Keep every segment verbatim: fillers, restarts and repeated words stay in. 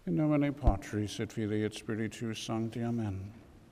In nomine Patris et Filii et Spiritus Sancti. Amen.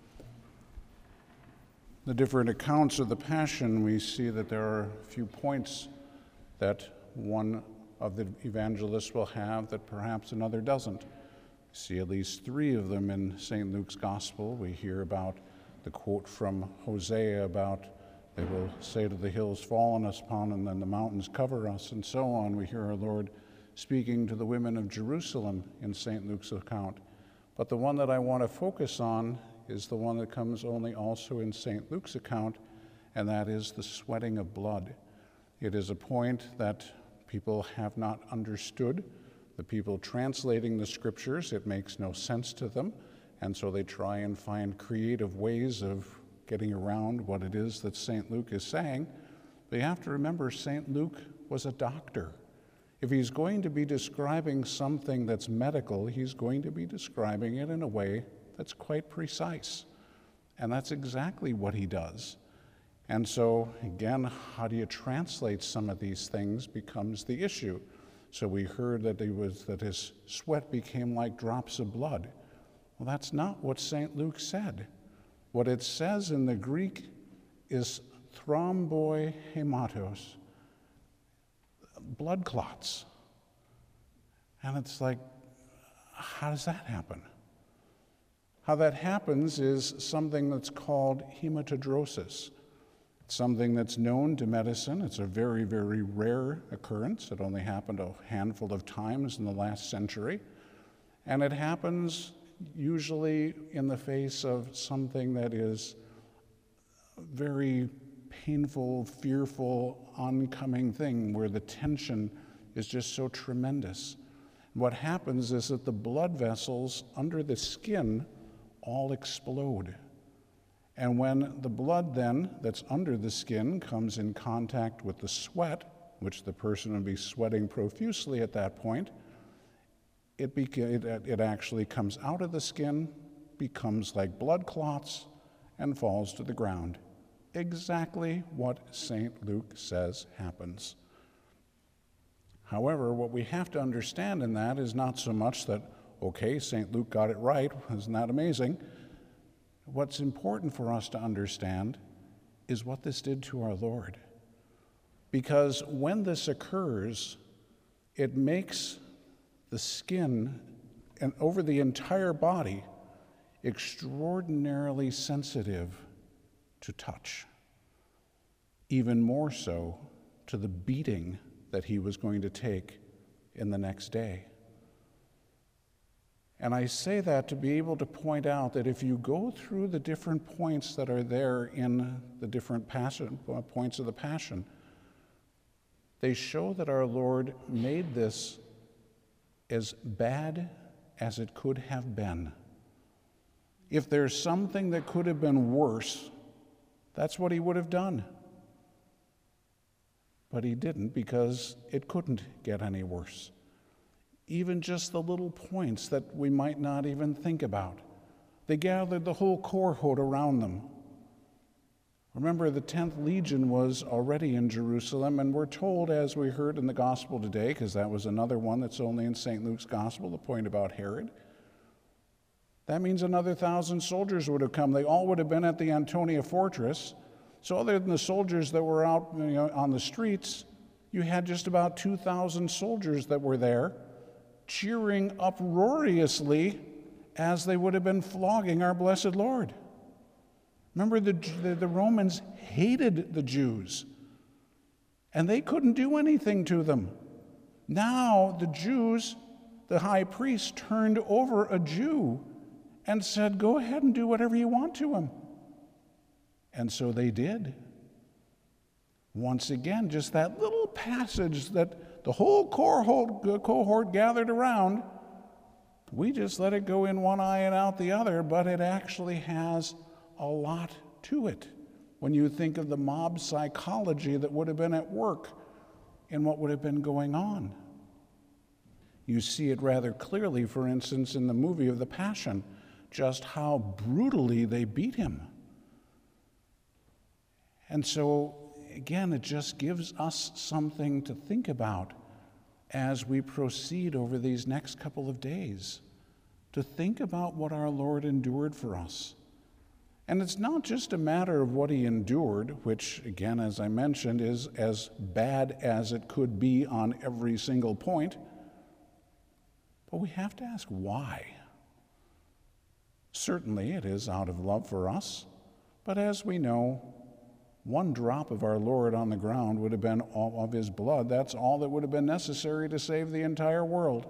The different accounts of the Passion, we see that there are a few points that one of the evangelists will have that perhaps another doesn't. We see at least three of them in Saint Luke's Gospel. We hear about the quote from Hosea about they will say to the hills, fall on us upon, and then the mountains cover us, and so on. We hear our Lord speaking to the women of Jerusalem in Saint Luke's account. But the one that I want to focus on is the one that comes only also in Saint Luke's account, and that is the sweating of blood. It is a point that people have not understood. The people translating the scriptures, it makes no sense to them, and so they try and find creative ways of getting around what it is that Saint Luke is saying. But you have to remember, Saint Luke was a doctor. If he's going to be describing something that's medical, he's going to be describing it in a way that's quite precise. And that's exactly what he does. And so, again, how do you translate some of these things becomes the issue. So we heard that he was that his sweat became like drops of blood. Well, that's not what Saint Luke said. What it says in the Greek is thromboi hematos, blood clots. And it's like, how does that happen? How that happens is something that's called hematidrosis. It's something that's known to medicine. It's a very, very rare occurrence. It only happened a handful of times in the last century. And it happens usually in the face of something that is very painful, fearful, oncoming thing where the tension is just so tremendous. What happens is that the blood vessels under the skin all explode. And when the blood then that's under the skin comes in contact with the sweat, which the person would be sweating profusely at that point, it, beca- it, it actually comes out of the skin, becomes like blood clots, and falls to the ground. Exactly what Saint Luke says happens. However, what we have to understand in that is not so much that, okay, Saint Luke got it right, isn't that amazing? What's important for us to understand is what this did to our Lord. Because when this occurs, it makes the skin and over the entire body extraordinarily sensitive to touch, even more so to the beating that he was going to take in the next day. And I say that to be able to point out that if you go through the different points that are there in the different passion, points of the Passion, they show that our Lord made this as bad as it could have been. If there's something that could have been worse, that's what he would have done. But he didn't, because it couldn't get any worse. Even just the little points that we might not even think about. They gathered the whole cohort around them. Remember, the tenth Legion was already in Jerusalem, and we're told, as we heard in the Gospel today, because that was another one that's only in Saint Luke's Gospel, the point about Herod, that means another thousand soldiers would have come. They all would have been at the Antonia fortress. So other than the soldiers that were out, you know, on the streets, you had just about two thousand soldiers that were there, cheering uproariously as they would have been flogging our blessed Lord. Remember, the, the, the Romans hated the Jews, and they couldn't do anything to them. Now the Jews, the high priest, turned over a Jew and said, go ahead and do whatever you want to him. And so they did. Once again, just that little passage that the whole cohort, cohort gathered around, we just let it go in one eye and out the other, but it actually has a lot to it when you think of the mob psychology that would have been at work in what would have been going on. You see it rather clearly, for instance, in the movie of the Passion, just how brutally they beat him. And so, again, it just gives us something to think about as we proceed over these next couple of days. to think about what our Lord endured for us. And it's not just a matter of what he endured, which, again, as I mentioned, is as bad as it could be on every single point, but we have to ask why. Certainly it is out of love for us, but as we know, one drop of our Lord on the ground would have been all of his blood. That's all that would have been necessary to save the entire world.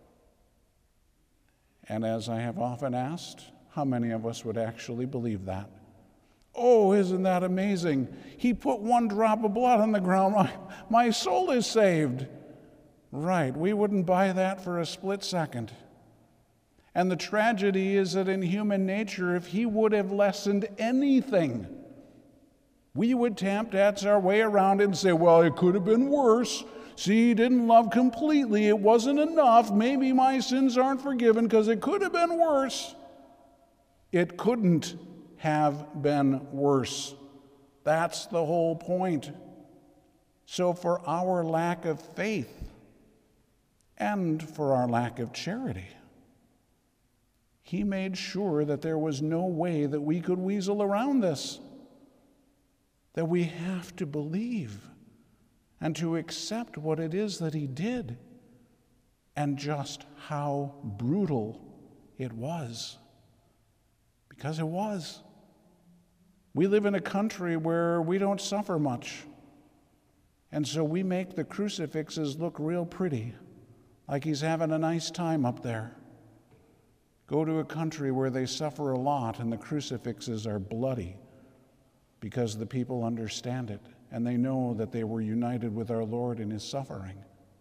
And as I have often asked, how many of us would actually believe that? Oh, isn't that amazing? He put one drop of blood on the ground. My, my soul is saved. Right, we wouldn't buy that for a split second. And the tragedy is that in human nature, if he would have lessened anything, we would tap dance our way around it and say, well, it could have been worse. See, he didn't love completely. It wasn't enough. Maybe my sins aren't forgiven because it could have been worse. It couldn't have been worse. That's the whole point. So for our lack of faith and for our lack of charity, he made sure that there was no way that we could weasel around this, that we have to believe and to accept what it is that he did and just how brutal it was. Because it was. We live in a country where we don't suffer much. And so we make the crucifixes look real pretty, like he's having a nice time up there. Go to a country where they suffer a lot and the crucifixes are bloody because the people understand it and they know that they were united with our Lord in his suffering.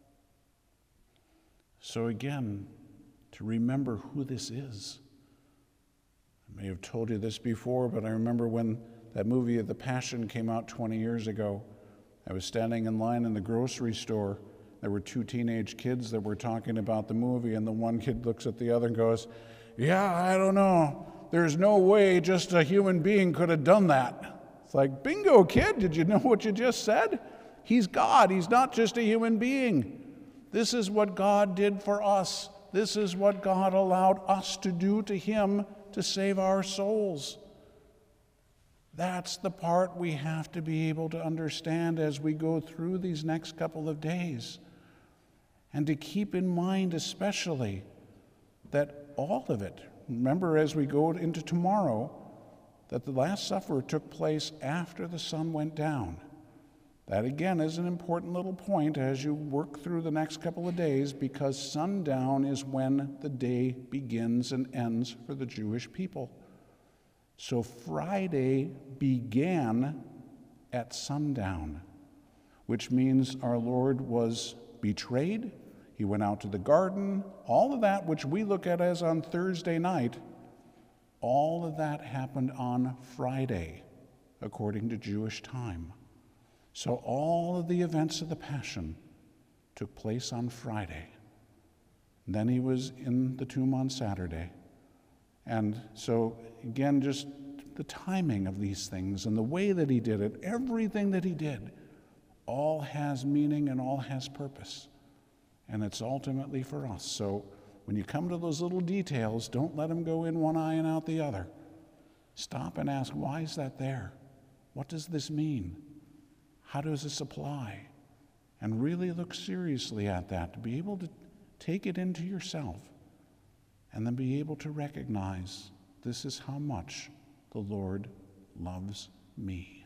So again, to remember who this is. I may have told you this before, but I remember when that movie of The Passion came out twenty years ago. I was standing in line in the grocery store. There were two teenage kids that were talking about the movie, and the one kid looks at the other and goes, yeah, I don't know. There's no way just a human being could have done that. It's like, bingo, kid, did you know what you just said? He's God. He's not just a human being. This is what God did for us. This is what God allowed us to do to him to save our souls. That's the part we have to be able to understand as we go through these next couple of days. And to keep in mind especially that all of it, remember as we go into tomorrow, that the Last Supper took place after the sun went down. That again is an important little point as you work through the next couple of days, because sundown is when the day begins and ends for the Jewish people. So Friday began at sundown, which means our Lord was betrayed. He went out to the garden. All of that, which we look at as on Thursday night, all of that happened on Friday, according to Jewish time. So all of the events of the Passion took place on Friday. Then he was in the tomb on Saturday. And so, again, just the timing of these things and the way that he did it, everything that he did, all has meaning and all has purpose. And it's ultimately for us. So when you come to those little details, don't let them go in one eye and out the other. Stop and ask, why is that there? What does this mean? How does this apply? And really look seriously at that, to be able to take it into yourself and then be able to recognize this is how much the Lord loves me.